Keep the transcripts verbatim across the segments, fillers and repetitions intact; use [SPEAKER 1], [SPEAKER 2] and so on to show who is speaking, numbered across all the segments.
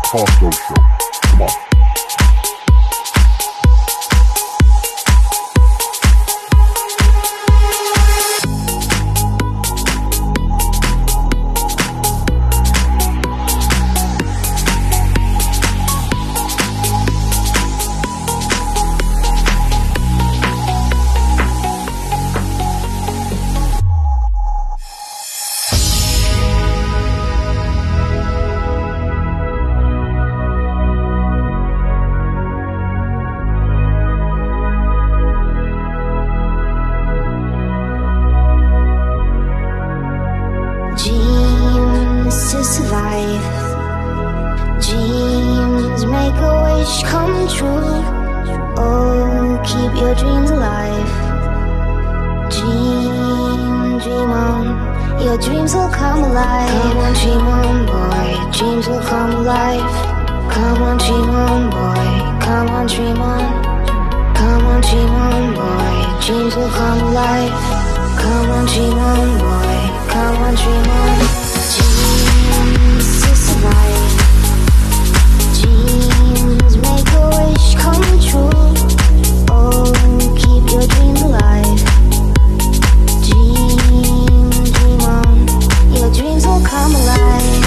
[SPEAKER 1] Costco Show. Come on.
[SPEAKER 2] Dreams to survive. Dreams make a wish come true. Oh, keep your dreams alive. Dream, dream on. Your dreams will come alive. Come on, dream on, boy. Dreams will come alive. Come on, dream on, boy. Come on, dream on. Come on, dream on, boy. Dreams will come alive. Come on, dream on, boy. Come on, dream on. Dreams to survive. Dreams make a wish come true. Oh, keep your dreams alive. Dream, dream on. Your dreams will come alive.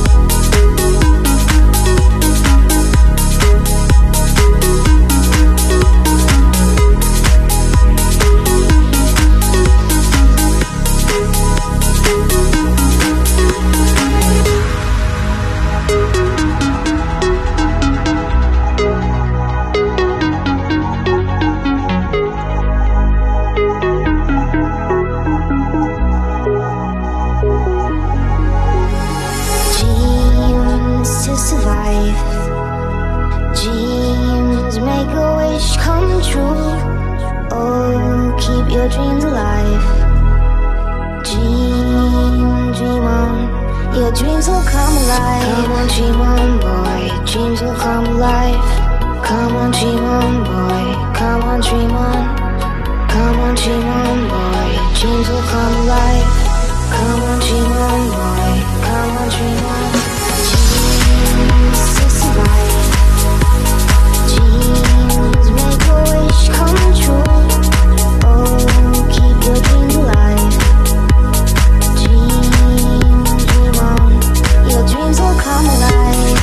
[SPEAKER 2] Dreams make a wish come true. Oh, keep your dreams alive. Dream, dream on. Your dreams will come alive. Come on, dream on, boy. Dreams will come alive. Come on, dream on, boy. Come on, dream on. Come on, dream on, boy. Dreams will come alive. Come on, dream on, boy. Come on, dream on. Dreams to survive. Dreams make a wish come true. Oh, keep your dreams alive. Dream, dream on. Your dreams will come alive.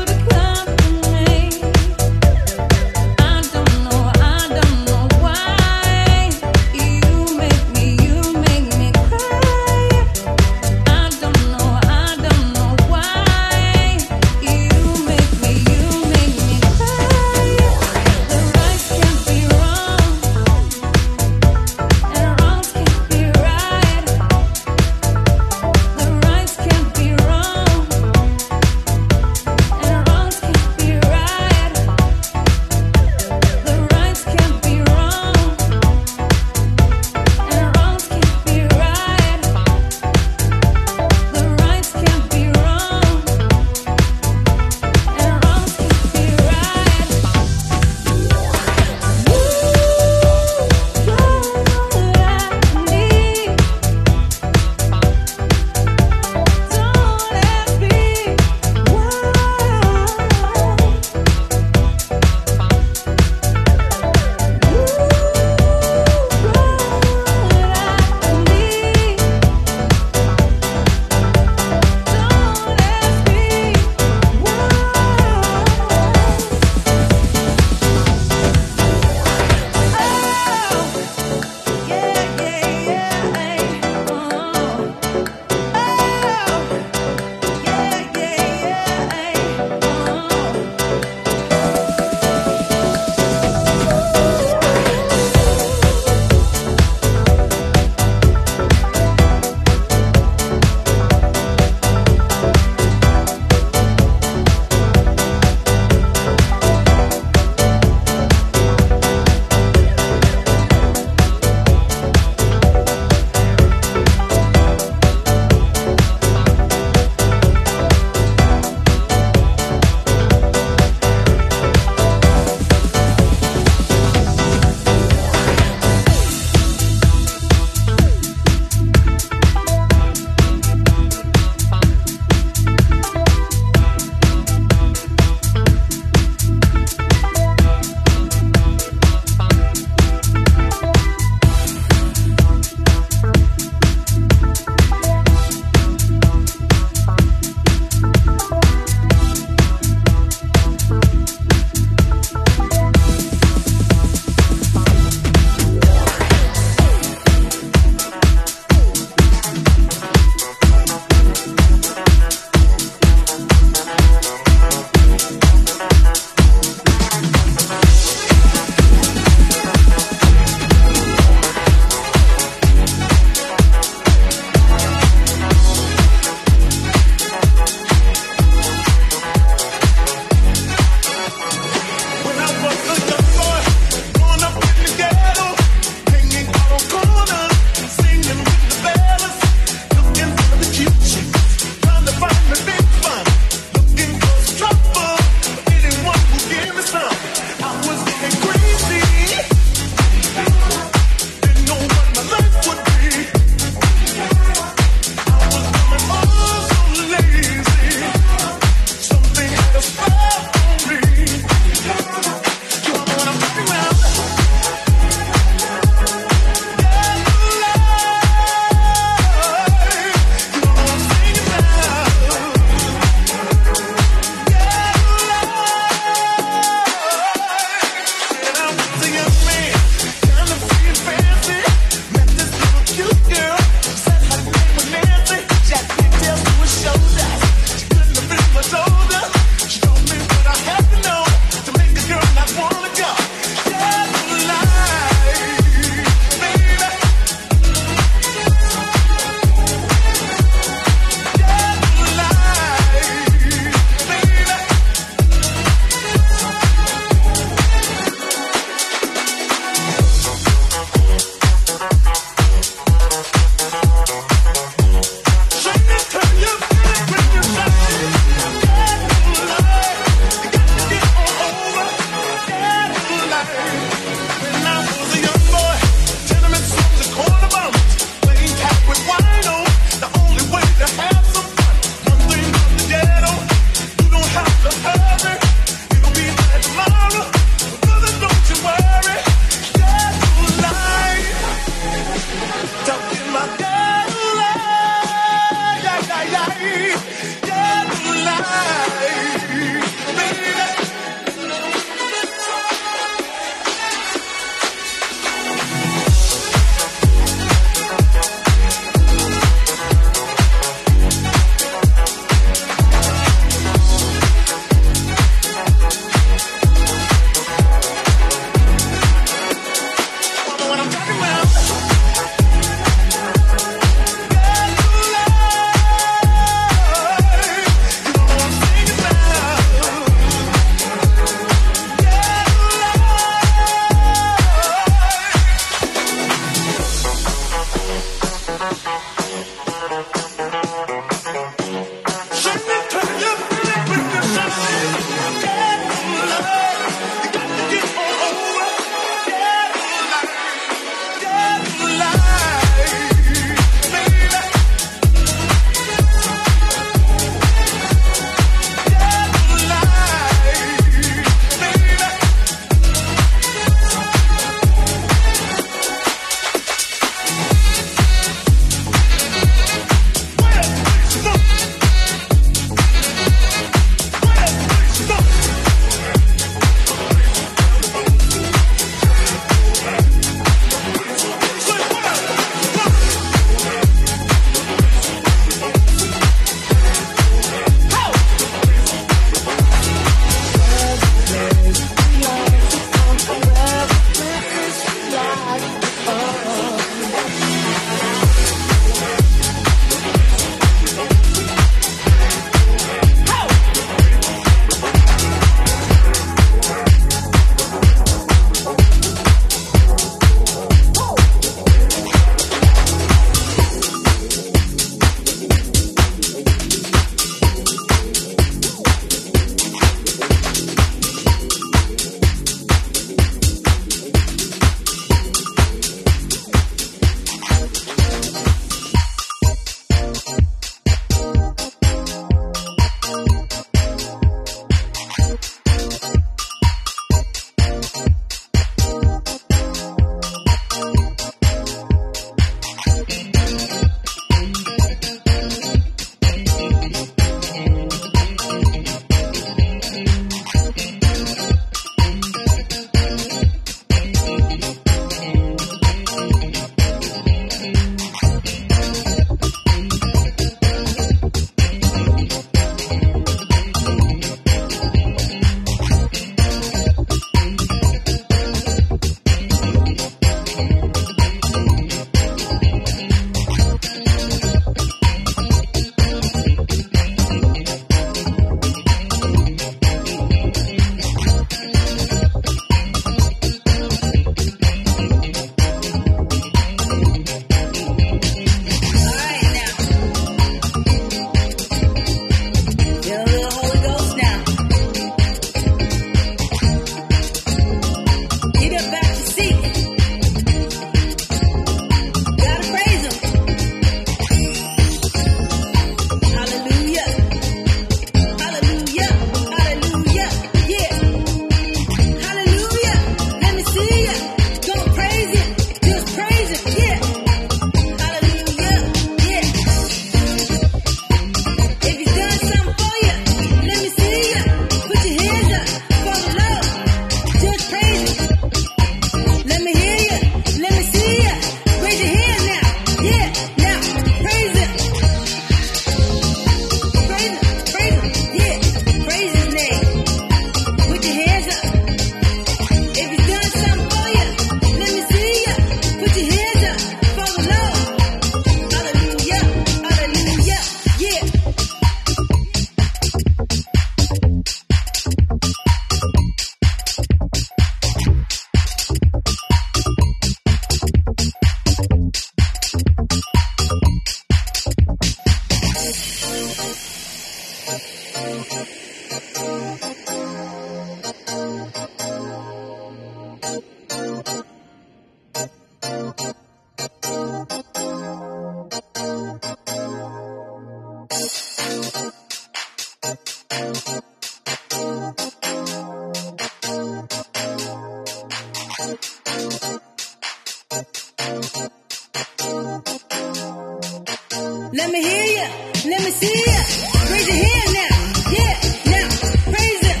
[SPEAKER 3] Let me hear ya, let me see ya. Raise your hand now, yeah, now, praise him.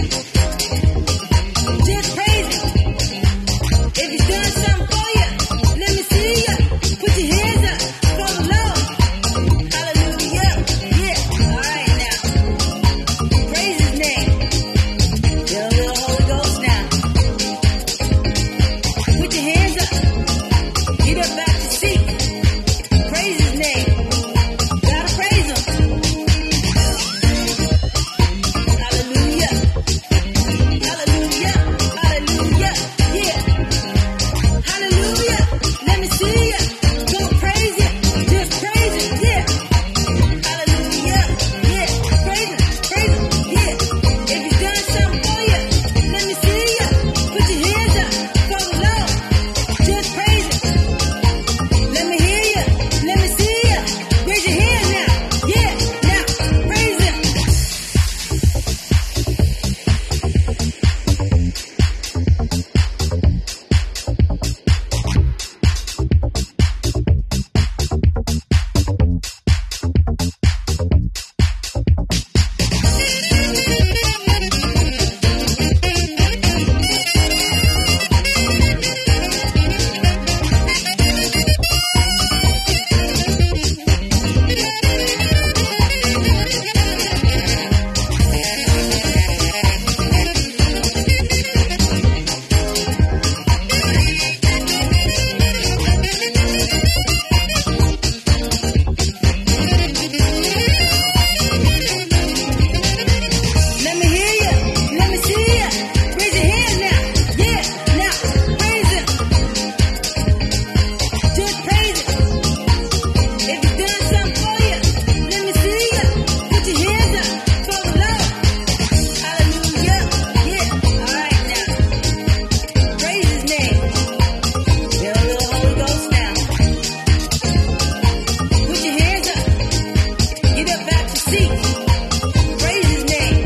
[SPEAKER 3] Just praise him. If he's done something for you, let me see ya. Put your hands up for the Lord. Hallelujah, yeah, alright now. Praise his name. Feel the Holy Ghost now. Put your hands up. Get up out your seat. Praise his name. Gotta praise him. Hallelujah. Hallelujah. Hallelujah. Yeah. Hallelujah. Let me see ya. Go praise it. Just praise it. Yeah. Hallelujah. Yeah. Praise him. Praise him. Yeah. If he's done something for you, let me see ya. Put your hands up for the Lord. Just praise him. Let me hear ya. Let me see ya. Raise your hand now. Yeah. Now. Praise him. Let me hear ya. Let me see ya. Raise your hand now. Yeah. Now. Praise him. Just praise it. If he's done something for you, let me see ya. Put your hands up for the Lord. Hallelujah. Yeah. Alright now. Praise his name. Feel the Holy Ghost now. Put your hands up. Get up out your seat. Praise his name.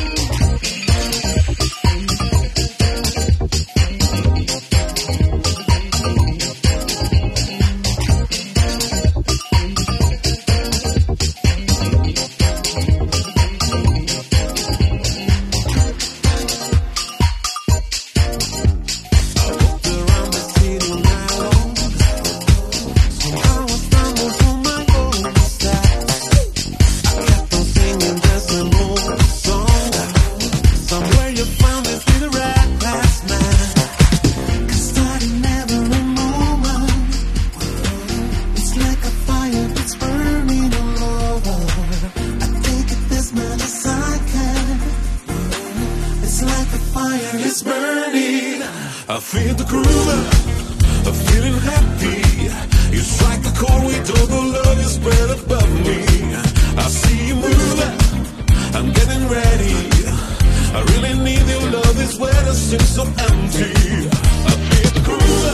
[SPEAKER 4] It's burning. I feel the groove. I'm feeling happy. You strike a chord with all the love you spread above me. I see you move. I'm getting ready. I really need your love. This weather seems so empty. I feel the groove.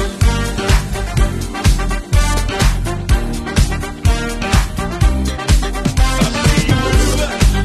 [SPEAKER 4] I see you move.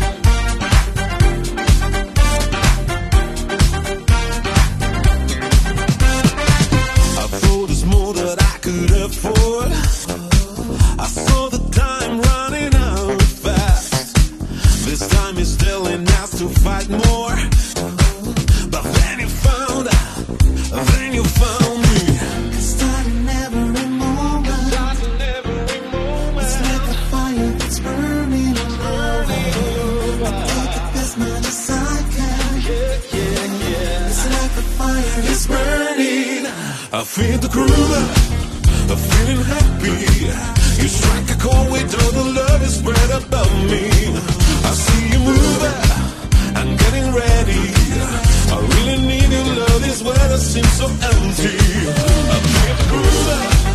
[SPEAKER 4] I thought it's more that I could afford. I saw the time running out fast. This time is telling us to fight more. But then you found, then you found me.
[SPEAKER 5] Starting every moment.
[SPEAKER 4] Starting every moment.
[SPEAKER 5] It's like a fire that's burning all over. I take it as much as I can.
[SPEAKER 4] Yeah, yeah, yeah.
[SPEAKER 5] It's like a fire
[SPEAKER 4] It's burning. I feel the groove. I'm feeling happy. You strike a chord with all the love you spread above me. I see you move. I'm getting ready. I really need your love. This weather seems so empty. I feel the groove.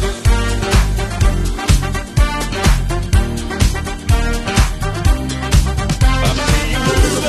[SPEAKER 4] I see you move.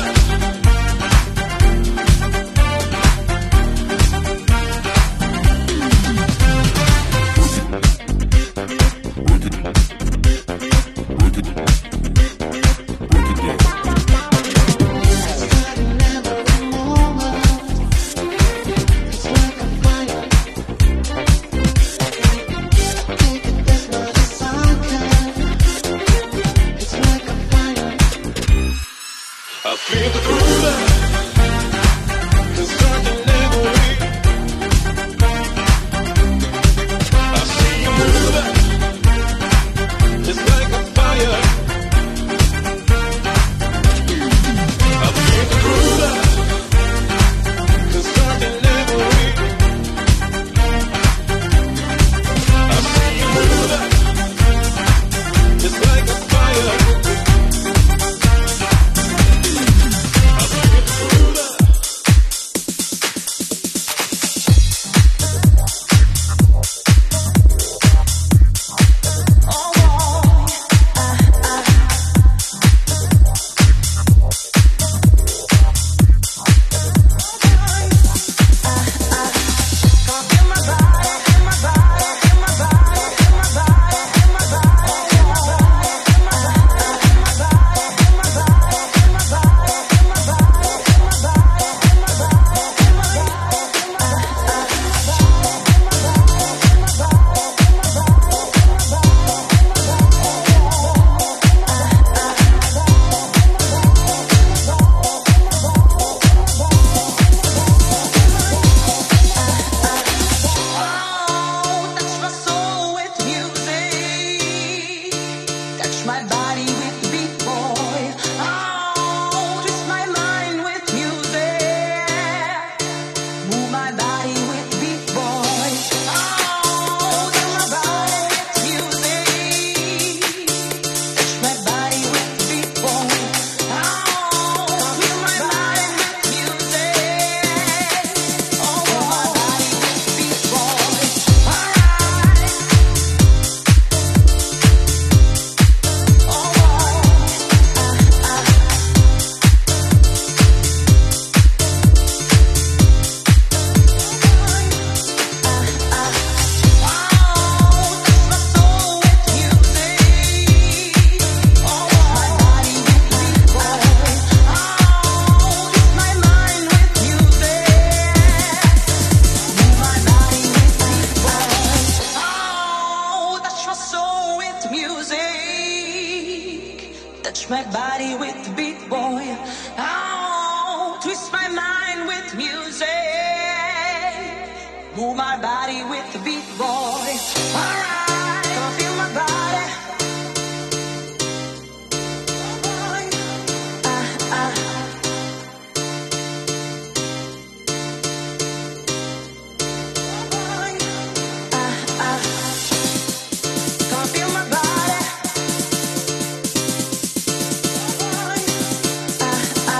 [SPEAKER 6] touch my soul with music, touch my body with the beat, boy. Oh, twist my mind with music, move my body with the beat, boy. Alright, come feel my body.
[SPEAKER 2] I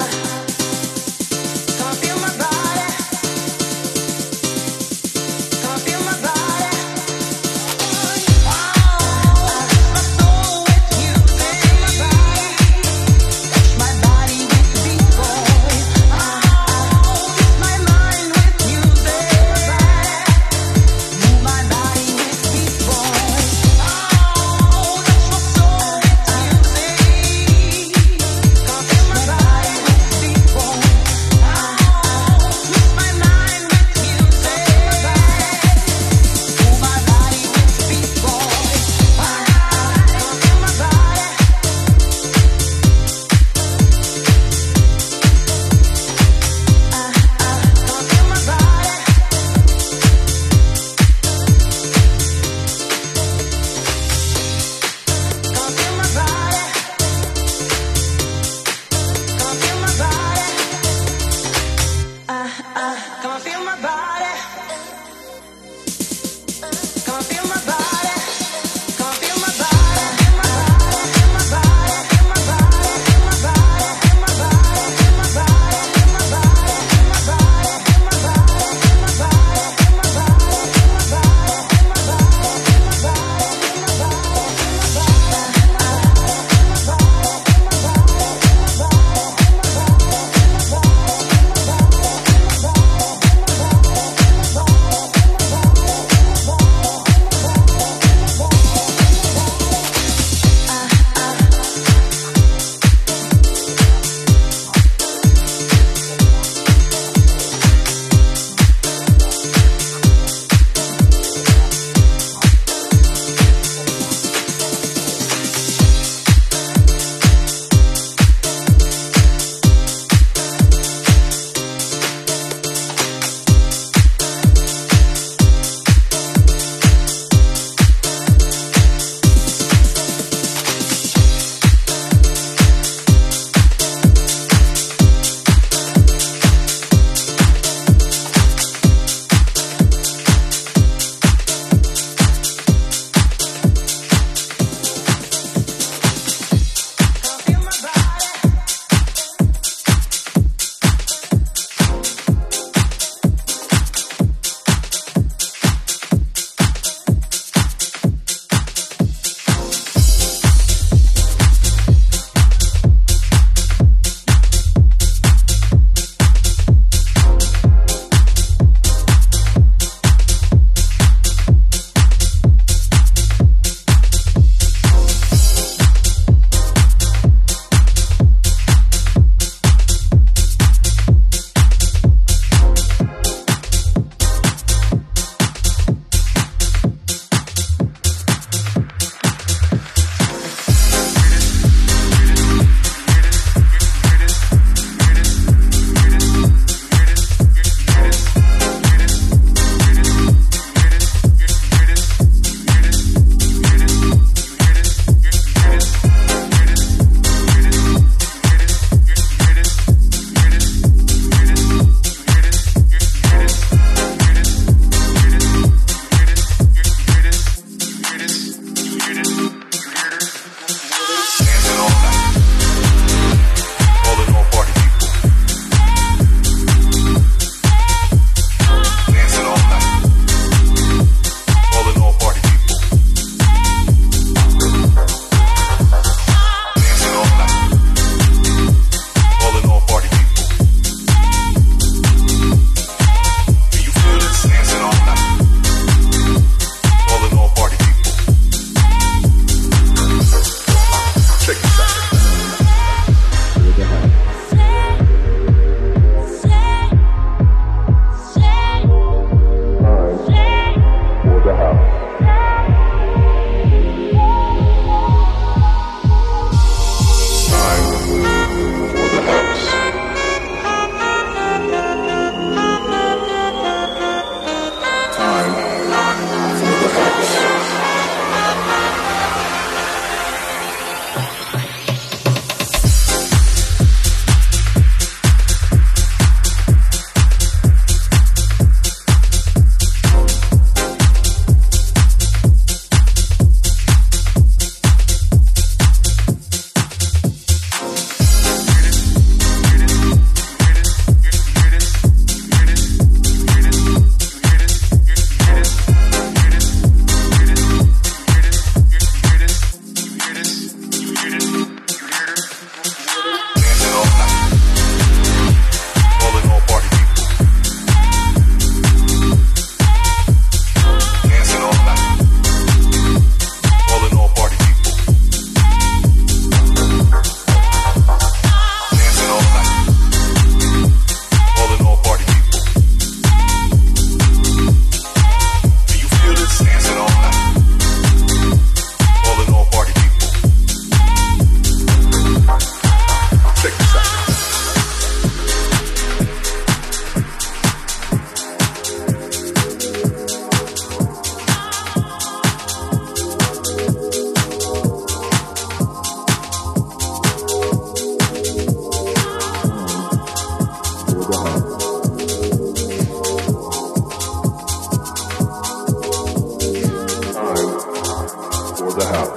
[SPEAKER 1] the house.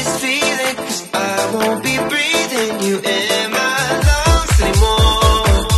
[SPEAKER 7] won't be breathing you in my lungs anymore.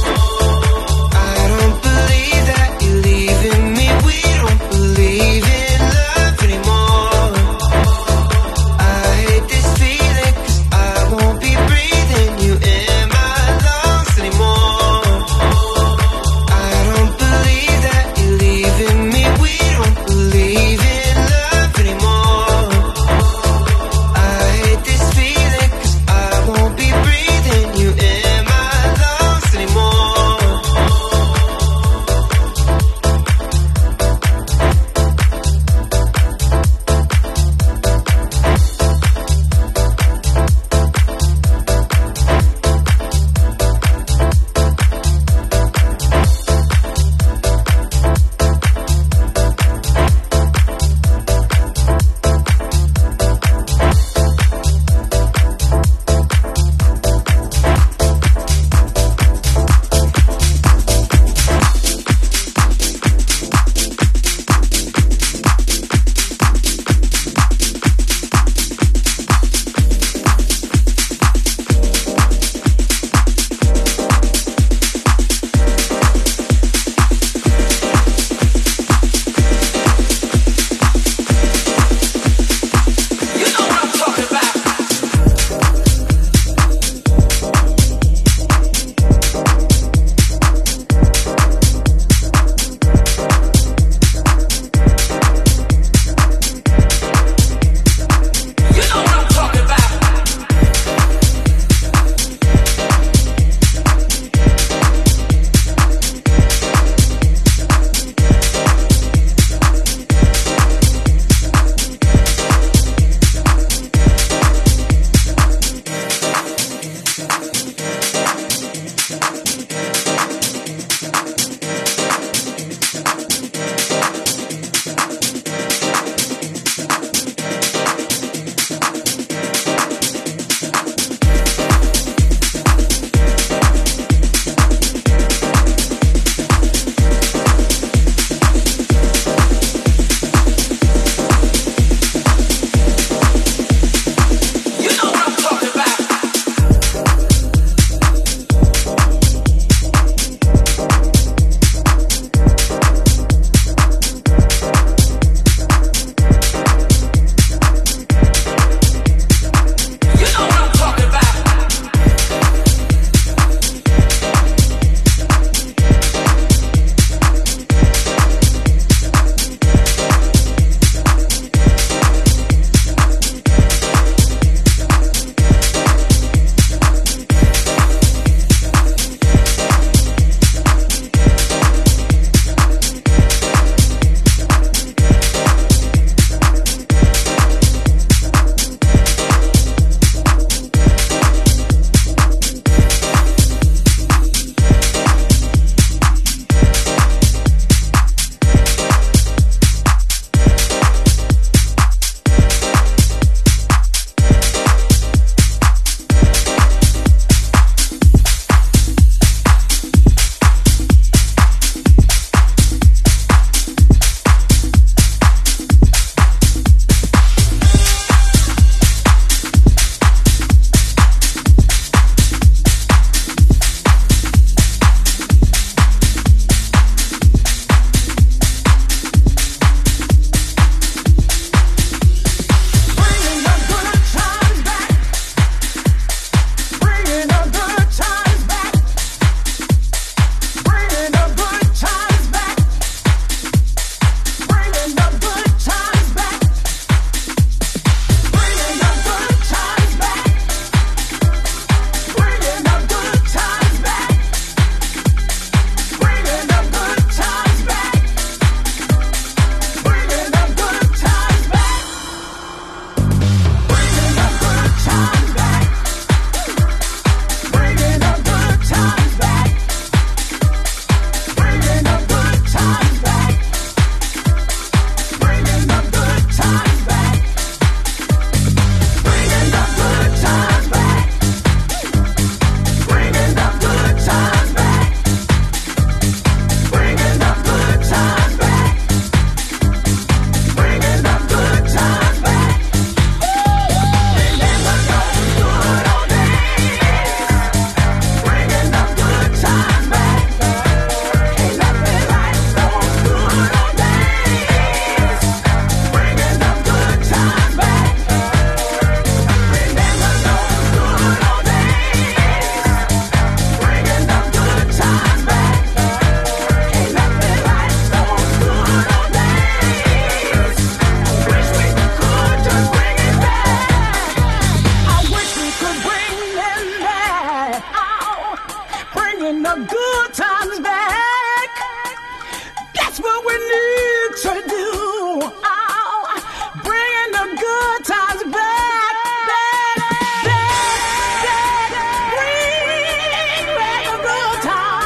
[SPEAKER 7] good times back. That's what we need to do. Oh, bringing the good times back. Back, back, back. Bring back the good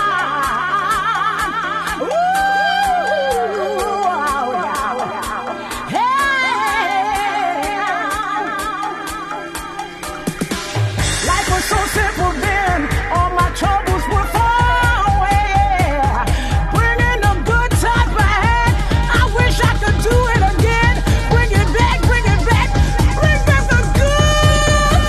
[SPEAKER 7] times. Ooh, hey. Life was so simple then. All my troubles were far away. Bringing the good times back. I wish I could do it again. Bring it back, bring it back. Bring back the good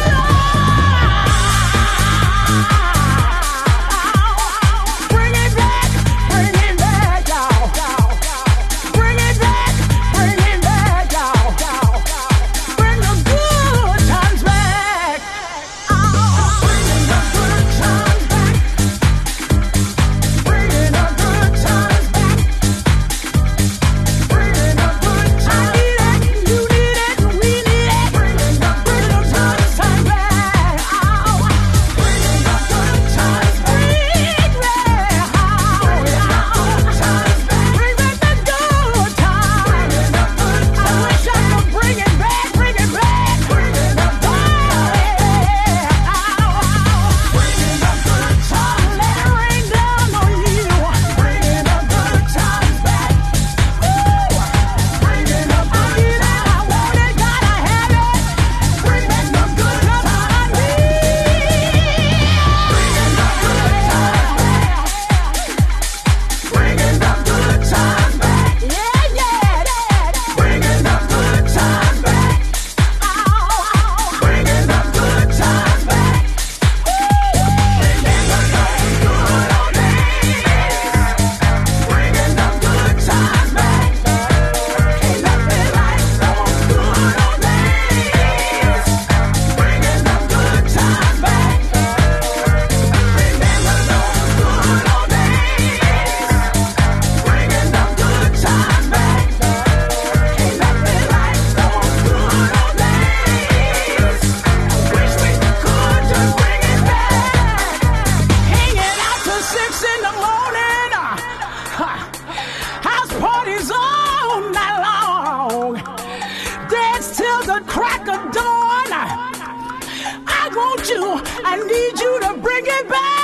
[SPEAKER 7] times. Bring it back, bring it back, y'all. Bring it back, bring it back, y'all. Bring the good times back. Oh, bringing the good times back. Bringing the good times back. Bringing the good times. I need it, you need it, we need it. Bringing the bring the good times back. Oh, bringing the good times back. Bring back, oh, yeah. Bring back the good times. I wish I could bring it back, bring it back. Bringing the good Bringing the good times. Let it rain down on you. Bringing the good times back. Ooh. Bringing the good times. I need it, I want it, gotta have it. Bring back the good times. I need. Bringing the good times back. Bringing the good times back. Yeah, yeah. Bringing the good times back. Oh, bringing the good times back. Bringing the good old days. Bringing the good times back. Ain't nothing like those good old days. Bringing the good times back. Remember those good old days. Bringing the good times back. Ain't nothing like those good old days. Wish we could just bring it back. Hanging out till six in the morning. Huh. House parties all night long. Dance till the crack of dawn. I want you, I need you to bring it back.